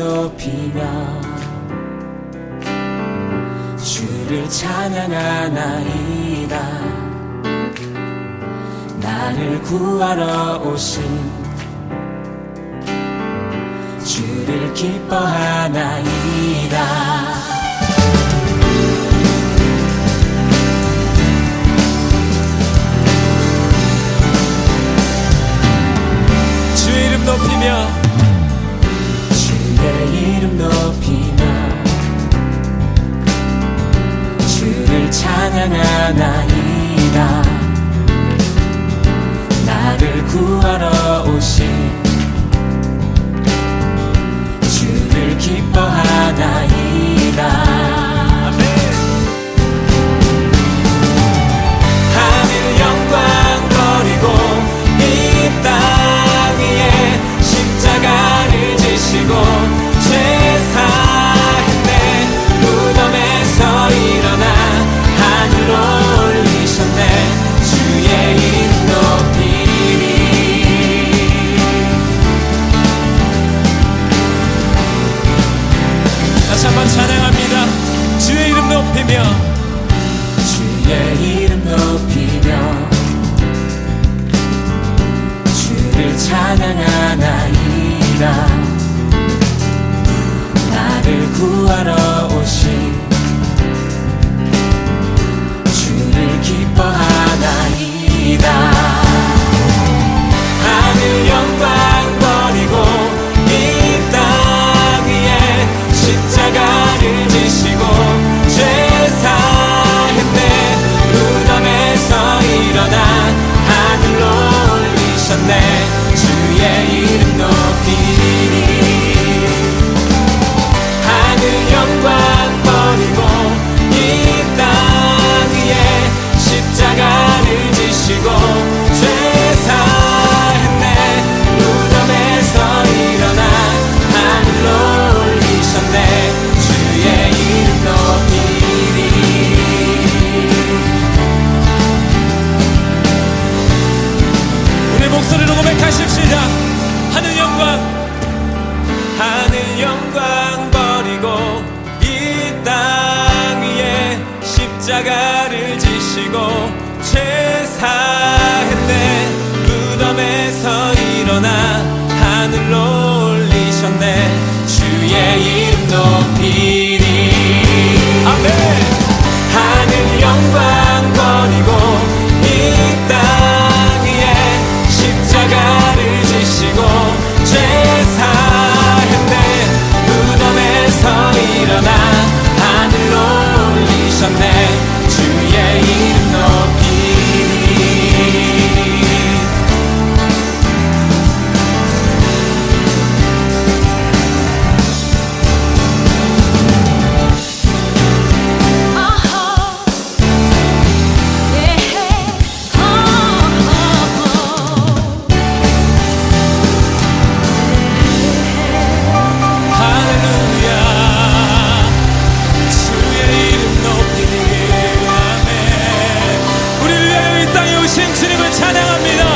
높이며 주를 찬양하나이다. 나를 구하러 오신 주를 기뻐하나이다. 주의 이름 높이며 주의 이름 높이며 주를 찬양하나이다. 나를 구하러 오신 주를 기뻐하나이다. 아멘. 하늘 영광 버리고 이 땅 위에 십자가를 지시고 죄 사했네. 무덤에서 일어나 하늘로 올리셨네. 주의 이름 높이리. 다시 한번 찬양합니다. 주의 이름 높이며 주의 이름 높이며 주를 찬양하나이다. 나를 구하러 오신 주를 기뻐하나이다. 하늘 영광 버리고 이 땅 위에 십자가를 지시고 죄 사했네. 무덤에서 일어나 하늘로 올리셨네. 주의 이름 높이리. 하늘 영광 버리고 이 땅 위에 십자가를 지시고 죄 사했네. 무덤에서 일어나 하늘로 올리셨네. 주의 이름 높이리. 우리 목소리로 고백하십시다. 하늘 영광 버리고 이 땅 위에 십자가를 지시고 죄 사했네. 무덤에서 일어나 하늘로 올리셨네. 주의 이름 높이리. 아멘. 하늘 영광 버리고 이 땅 위에 십자가를 지시고 죄 사했네. 무덤에서 일어나 하늘로 올리셨네. 주의 이름 높이리. 주님을 찬양합니다.